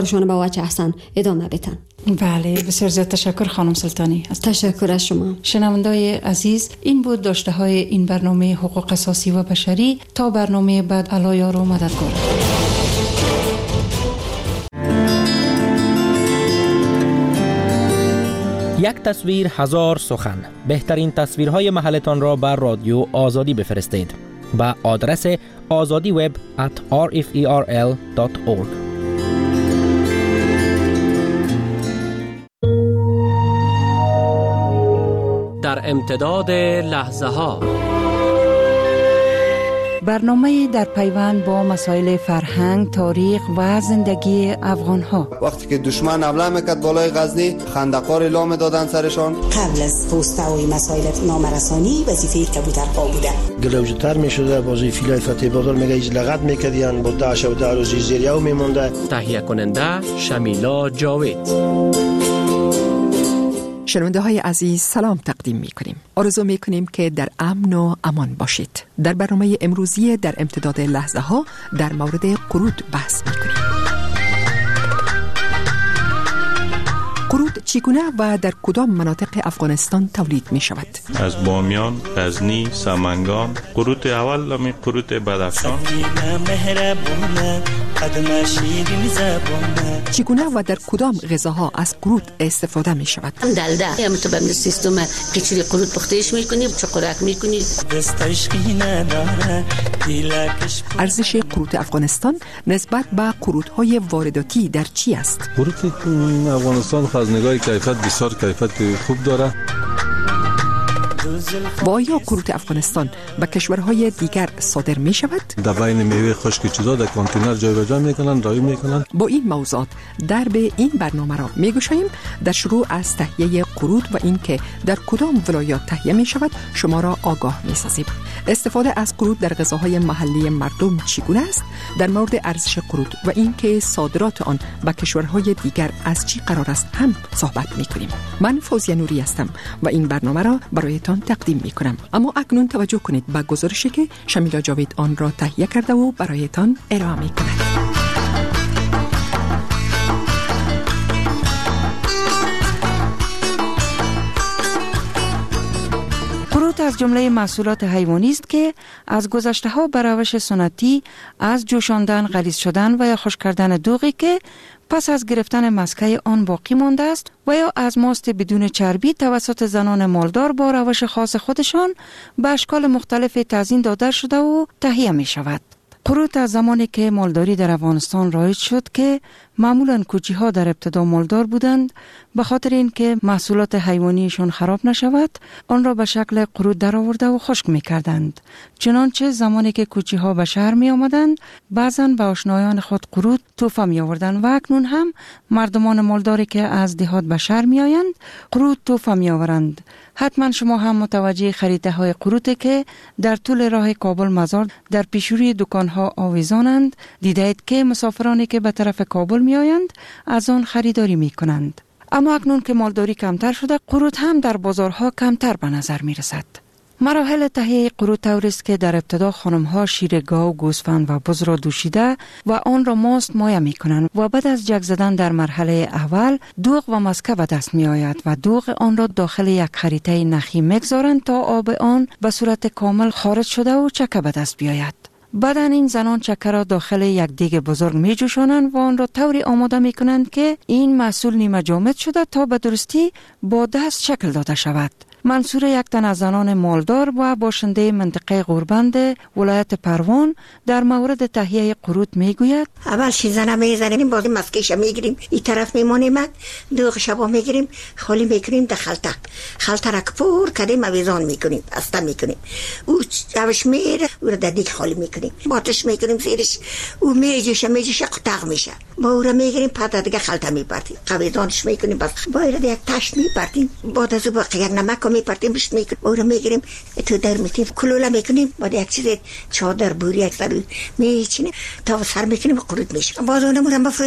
کارشون با وجه احسن ادامه بدن. بله، بسیار زیاد تشکر خانم سلطانی. تشکر از شما. شنونده‌های عزیز، این بود داشته های این برنامه حقوق اساسی و بشری. تا برنامه بعد، الله یار و مددگار. یک تصویر هزار سخن. بهترین تصویرهای محلتان را بر رادیو آزادی بفرستید به آدرس azadiweb@rferl.org. در امتداد لحظه ها، برنامه در پیوند با مسائل فرهنگ، تاریخ و زندگی افغان ها. وقتی که دشمن حمله میکرد بالای غزنی، خندقار اعلام دادن سرشان. قبل از پست‌های مسائل نامرسانی وظیفه کبوترها بوده. گلوجتر میشده، بازی فیلای فتح بادر میگه ایز لغت میکردین با داعش و داروزی زیریو میمونده. تهیه کننده شمیلا جاوید. شنونده های عزیز، سلام تقدیم می کنیم. آرزو می کنیم که در امن و امان باشید. در برنامه امروزی در امتداد لحظه ها در مورد قرود بحث می کنیم. قرود چگونه و در کدام مناطق افغانستان تولید می شود؟ از بامیان، غزنی، سمنگان. قرود اول می قرود بدخشان. چگونه و در کدام غذاها از قرود استفاده می شود؟ دلده هم تو به سیستم کچری قرود پختهش میکنیم، چقرک میکنیم. ارزش قرود افغانستان نسبت به قرودهای وارداتی در چی است؟ قرود افغانستان از نگاه کیفیت بسیار کیفیت خوب داره. و آیا قرود افغانستان به کشورهای دیگر صادر می شود؟ در بین میوه خشک چیزا در کانتینر جایگزین میکنن، رایی میکنن. با این موضوعات در به این برنامه را میگوشاییم. در شروع از تهیه قرود و اینکه در کدام ولایات تهیه می شود شما را آگاه می سازیم. استفاده از قرود در غذاهای محلی مردم چگونه است؟ در مورد ارزش قرود و اینکه صادرات آن به کشورهای دیگر از چی قرار است هم صحبت می کنیم. من فوزیه نوری هستم و این برنامه را برایتان تقدیم می کنم. اما اکنون توجه کنید به گزارشی که شمیلا جاوید آن را تهیه کرده و برایتان ارائه می کند. قرود از جمله محصولات حیوانی است که از گذشته‌ها به روش سنتی از جوشاندن، غلیظ شدن و یا خشک کردن دوغی که پس از گرفتن مسکه آن باقی مانده است و یا از ماست بدون چربی توسط زنان مالدار با روش خاص خودشان به اشکال مختلف تزیین داده شده و تهیه می شود. قرود از زمانی که مالداری در افغانستان رایج شد که معمولاً کوچی‌ها در ابتدا مالدار بودند، به خاطر اینکه محصولات حیوانیشون خراب نشود آن را به شکل قرود درآورده و خشک می‌کردند. چنانچه زمانی که کوچی‌ها به شهر می‌آمدند بعضاً به آشنایان خود قرود تحفه می‌آوردند و اکنون هم مردمان مالداری که از دهات به شهر می‌آیند قرود تحفه می‌آورند. حتما شما هم متوجه خریده‌های قرود که در طول راه کابل مزار در پیشروی دکان‌ها آویزانند دیدید که مسافرانی که به طرف کابل می‌آیند از آن خریداری می‌کنند. اما اکنون که مالداری کمتر شده قرود هم در بازارها کمتر به نظر می‌رسد. مراحل تهیه قرود طوری است که در ابتدا خانم‌ها شیر گاو، گوسفند و بز را دوشیده و آن را ماست مایه می‌کنند و بعد از جک زدن در مرحله اول دوغ و مسکه به دست می‌آید و دوغ آن را داخل یک خریطه نخی می‌گذارند تا آب آن به صورت کامل خارج شده و چکه به دست بیاید. بعداً این زنان چکه را داخل یک دیگ بزرگ می جوشانند و آن را طوری آماده می کنند که این محصول نیمه جامد شده تا به درستی با دست شکل داده شود. منصور یک تن از زنان مالدار و باشنده منطقه غوربند ولایت پروان در مورد تهیه قرود می گوید: اول شیزنه میزنیم، باز مسکش میگیریم، این طرف میمونیم، دوغ شبا میگیریم، خالی میکنیم در خلطه را پر کردیم اویزان میکنیم، استه میکنیم، او جوش میره او را در دیگ خالی میکنیم، باتش میکنیم زیرش، او میجوشه قطع میشه، با او را میگیریم پس دیگه خلطه میپرتیم، اویزانش میکنیم، بس باید یک تشت میپرتیم، بعد از او با یک نمک میپرتیم بهش میکنیم، او را میگیریم تو در میتیم کلوله میکنیم، بعد یک چیز چادر بوری یک سر میچینیم تا سر میکنیم قرود میشه، باز اونم رو بفروشیم.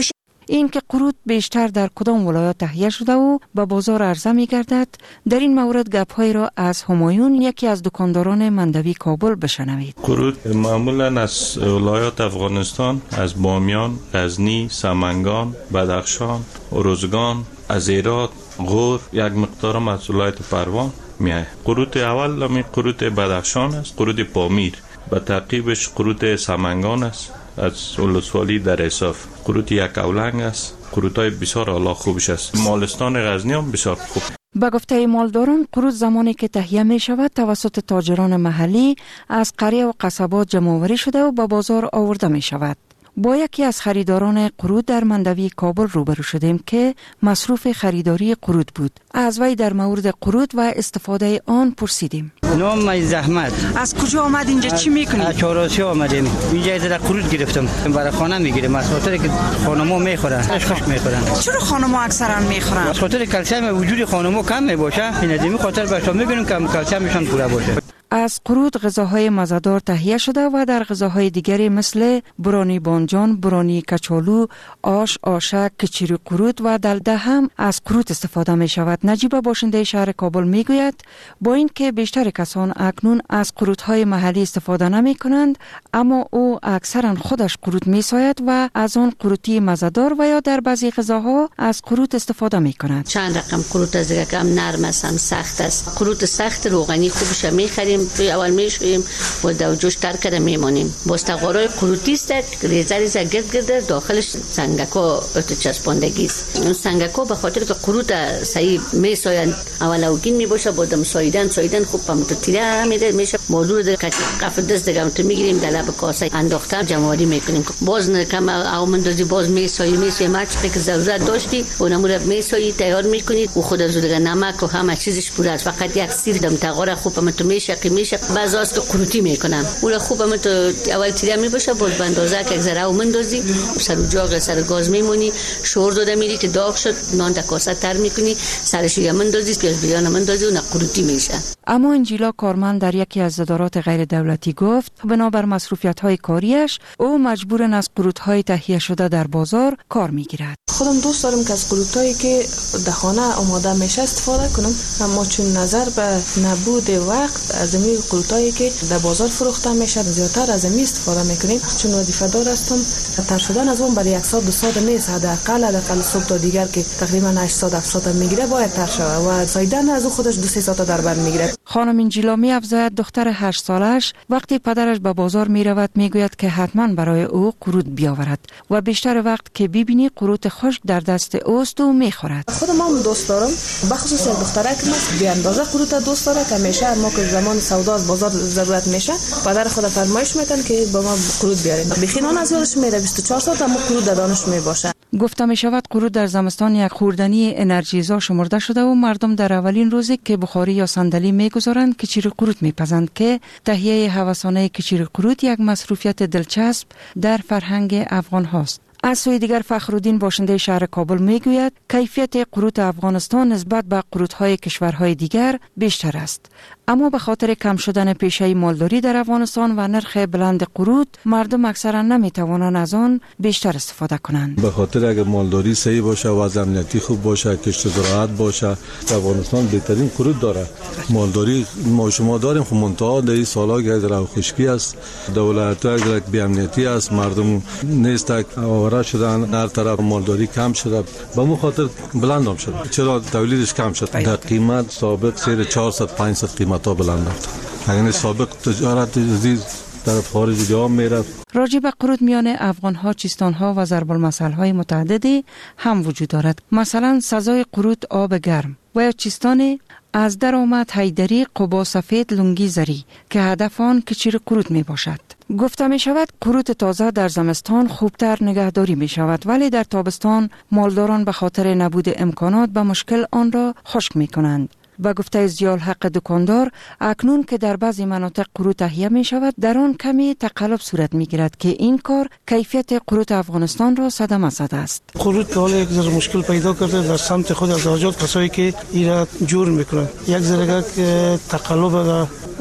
این که قروت بیشتر در کدام ولایات تهیه شده و به بازار عرضه می گردد، در این مورد گپ‌های را از همایون یکی از دکانداران مندوی کابل بشنوید. قروت معمولا از ولایات افغانستان، از بامیان، غزنی، سمنگان، بدخشان، ارزگان، از هرات، غور، یک مقدار از ولایت پروان میاد. قروت اول همی قروت بدخشان است، قروت پامیر، به تعقیبش قروت سمنگان است از ولسوالی در اصاف، قروت یک اولنگ است. قروت‌های بسیار اعلی خوبش است. مالستان غزنی هم بسیار خوب. با گفته مالداران، قروت زمانی که تهیه می شود توسط تاجران محلی از قریه و قصبات جمع‌آوری شده و به بازار آورده می شود. با یکی از خریداران قروت در مندوی کابل روبرو شدیم که مصروف خریداری قروت بود. از وی در مورد قروت و استفاده آن پرسیدیم. نام زحمت. از کجا آمد اینجا چی میکنی؟ از چهارراه آمدیم. اینجا در قروت گرفتم. برای خانه میگیرم. از خاطر که خانم‌ها میخورن. خوش میخورن. چرا خانم‌ها اکثرا میخورن؟ از خاطر کلسیم وجود خانم‌ها کم میباشه. این ادمی خاطر بهش میگیریم که کلسیمشون پورا باشه. از قروت غذاهای مزه‌دار تهیه شده و در غذاهای دیگری مثل برانی بانجان، برانی کچالو، آش، آشک، کچری قروت و دلده هم از قروت استفاده می شود. نجیبه باشنده شهر کابل می گوید با اینکه بیشتر کسان اکنون از قروت‌های محلی استفاده نمی کنند، اما او اکثرا خودش قروت می ساید و از آن قروتی مزه‌دار و یا در بعضی غذاها از قروت استفاده می کند. چند رقم قروت از دیگه کم نرم است، هم سخت است. قروت سخت روغنی خوبش می خریم، اول میشویم و در جوش تر کرده میمونیم. بستقارای قروتی است، ریزه گرد داخلش سنگکا چسباندگی است. اون سنگکا به خاطر که قروت صحیح میساین اول اوگین میباشه، بعدم ساییدن خوب هم تو تیره میشه. موضوع در قفل دست دیگه تو میگیریم در لب کاسه انداخته جمع‌آوری میکنیم. باز کم او مندازی باز میسایی ماچ که ضرورت داشتی اونمون میسایی تیار میکنید و خود از دیگه نمک و همه چیزش پوره است. فقط یک سیر دم تقاره خوب هم تو میشه بعضی است که قروتی میکنم. اون خوب هم تو اول تیره میباشه، باز به اندازه که یک ذره مندازی سر جاغ سر گاز میمونی، شور داده میری که داغ شد نان در کاسه تر میکنی، سرش یه مندازی پیاز بریان مندازی و قروتی میشه. اما انجیلا کارمند در یکی از ادارات غیر دولتی گفت بنابر مصروفیت‌های کاریش او مجبور از قروت‌های تهیه شده در بازار کار میگیرد. خودم دوست دارم که از قروت‌هایی که در خانه آماده میشه استفاده کنم، اما چون نظر به نبود وقت از این قروت‌هایی که در بازار فروخته میشه زیادتر از این استفاده میکنیم. چون وظیفه دار هستم تر شدن از اون برای 1 ساعت 2 ساعت نیست، حداقل صبح تا دیگر که تقریبا 8 ساعت 7 ساعت میگیره باید تر شود و ساییدن از اون خودش 2-3 ساعت در بر میگیره. خانم انجیلا می افزاید دختر 8 سالش وقتی پدرش به بازار می رود می گوید که حتما برای او قروت بیاورد و بیشتر وقت که ببینی قروت خشک در دست اوست و می خورد. خودم هم دوست دارم، بخصوص دخترک که به اندازه قروت دوست داره که همیشه ما که زمان سودا از بازار ضرورت میشه پدر خود فرمایش میکنه که با ما قروت بیارین. بخینان از یادش میره 24 ساعت هم قروت در دانش می باشه. گفته می شود قروت در زمستان یک خوردنی انرژیزا شمرده شده و مردم در اولین روزی که بخاری یا صندلی میگذارند کچری قروت میپزند که تهیه هوسانه کچری قروت یک مصروفیت دلچسب در فرهنگ افغان هاست. از سوی دیگر فخرالدین باشنده شهر کابل میگوید کیفیت قروت افغانستان نسبت به قروت‌های کشورهای دیگر بیشتر است، اما به خاطر کم شدن پیشه مالداری در افغانستان و نرخ بلند قروت مردم اکثرا نمیتوانند از آن بیشتر استفاده کنند. به خاطر اگر مالداری صحیح باشه و امنیتی خوب باشه، کشت زراعت باشه، افغانستان بهترین قروت داره. مالداری ما شما داریم، خب منتها در این سالا که در خشکی است، دولت‌ها اگر بی امنیتی است، مردم نیست آواره شدن، هر طرف مالداری کم شده، به اون خاطر بلند هم شده. چرا تولیدش کم شد؟ در قیمت سابق سیر 400-500 قیمت ها بلند رفت. یعنی سابق تجارت عزیز در خارج جا میرفت. راجع به قروت میان افغان‌ها، چیستان‌ها و ضرب المثل‌های متعددی هم وجود دارد. مثلا سزای قروت آب گرم و یا چیستان از درآمد حیدری قبا سفید لنگی زری که هدف آن کچیر قروت می باشد. گفته می شود قروت تازه در زمستان خوبتر نگهداری می شود، ولی در تابستان مالداران به خاطر نبود امکانات به مشکل آن را خشک می کنند. با گفته ضیاء الحق دکاندار اکنون که در بعضی مناطق قروت تهیه می شود در آن کمی تقلب صورت می گیرد که این کار کیفیت قروت افغانستان را صدمه زده است. قروت حالا یک ذره مشکل پیدا کرده در سمت خود از آجات کسایی که ایراد جور میکنند. یک ذره تقلب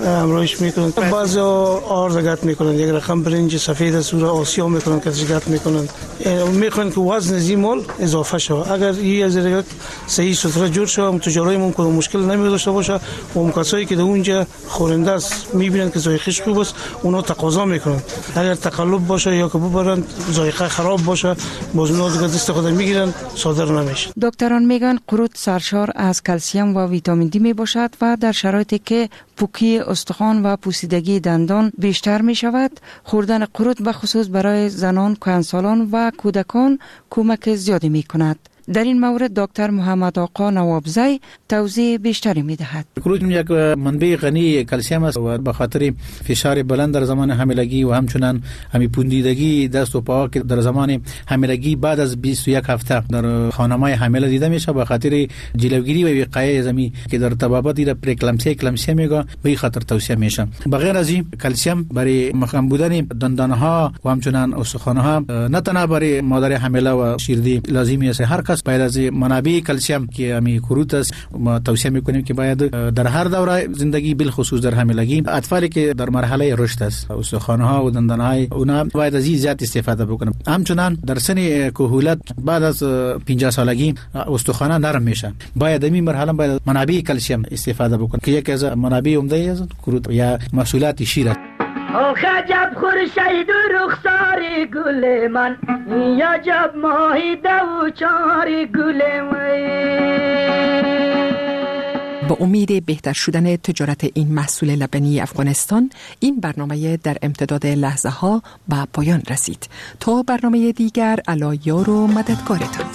همراهش میکنن. بعضی آرد گت میکنن، یک رقم برنج سفید از سور آسیا میکنن که گت میکنن، میخوان که وزن زیمال اضافه شود. اگر این از صحیح سوتره جور شود تجاری ممکن مشکل نمیداشته باشه و کسایی که در اونجا خورنده است میبینن که ذائقه‌اش خوب است اونا تقاضا میکنن. اگر تقلب باشه یا که ببرن ذائقه خراب باشه باز اونا دیگه دست خود میگیرن صادر نمیشه. دکتران میگن قروت سرشار از کلسیم و ویتامین دی می باشد و در شرایطی که پوکی استخوان و پوسیدگی دندان بیشتر می شود خوردن قروت به خصوص برای زنان، کهنسالان و کودکان کمک زیادی می کند. در این مورد دکتر محمد آقا نوابزی توضیح بیشتری می‌دهد. قروت یک منبع غنی کلسیم است و به خاطر فشار بلند در زمان حاملگی و همچنین همی پوندیدگی دست و پا که در زمان حاملگی بعد از 21 هفته در خانم‌های حامله دیده میشه به خاطر جلوگیری و وقایع زمین که در طبابت را پرکلامسی میگه به خاطر توصیه میشه. بغیر از این کلسیم برای مخم بودن دندانها و همچنین استخوان‌ها نه تنها برای مادر حامله و شیردی لازمی است. هر باید از منابع کلسیم که امی قروت است ما توصیه میکنیم که باید در هر دوره زندگی بالخصوص در حاملگی اطفالی که در مرحله رشد است استخوان‌ها و دندان‌های اونا باید از این زیاد استفاده بکنن. همچنین در سن کهولت بعد از 50 سالگی استخوان‌ها نرم میشن. باید این مرحله باید منابع کلسیم استفاده بکنن که یکی از منابع عمده است قروت یا محصولات شیر است. خجب خورشید و رخسار گل من یا جب ماهی دو چار گل من. با امید بهتر شدن تجارت این محصول لبنی افغانستان این برنامه در امتداد لحظه ها به پایان رسید. تا برنامه دیگر الا یار و مددکارتان.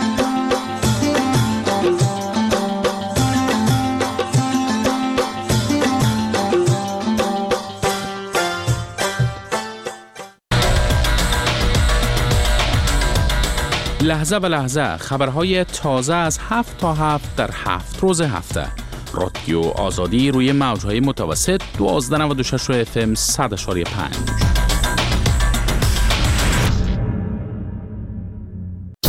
لحظه به لحظه خبرهای تازه از 7 تا 7 در 7 روز هفته. رادیو آزادی روی موجهای متوسط 1296 FM 100.5.